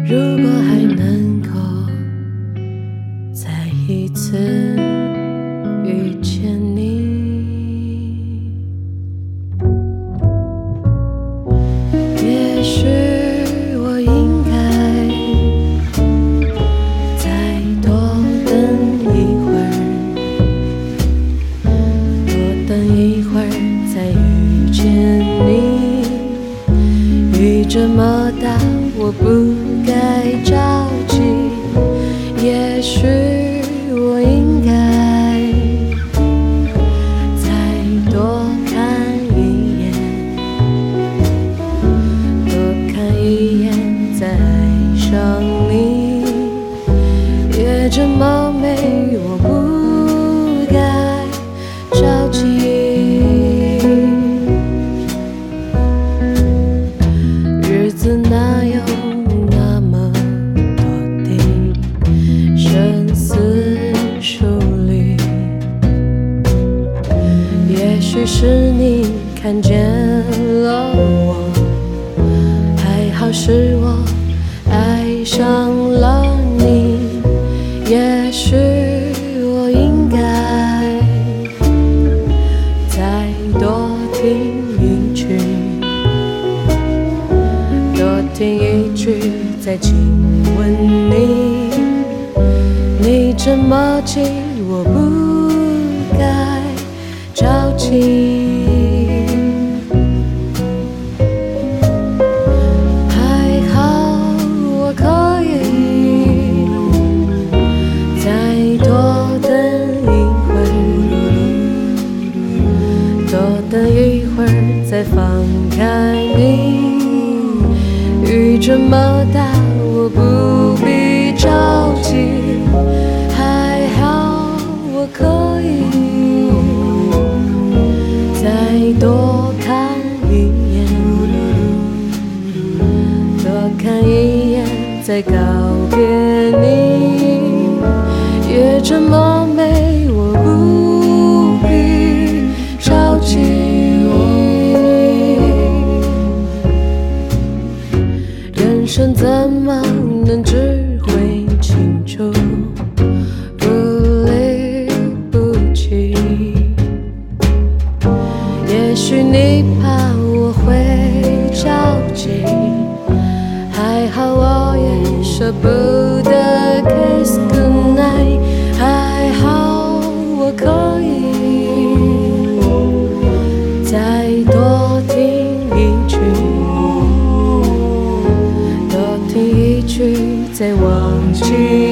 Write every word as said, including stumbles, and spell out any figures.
如果还能够再一次遇见你，也许我应该再多等一会儿，多等一会儿再遇见你。雨这么大，我不该着急，也许我应该再多看一眼，多看一眼再爱上你。夜这么美，我不该着急。日子哪有那么多的深思熟虑？也许是你看见了我，还好是我爱上了你。也许我应该再多听一句，多听一句再亲吻你。你这么急，我不该着急。还好我可以再多等一会儿，多等一会儿再放开你。雨这么大，我不必着急。还好我可以再多看一眼，多看一眼再告别你。夜这么美，我不必着急。人生怎么能只会清楚不离不弃？也许你怕我会着急，还好我也舍不得 kiss goodnight。还好我可以再多听一句，多听一句再忘记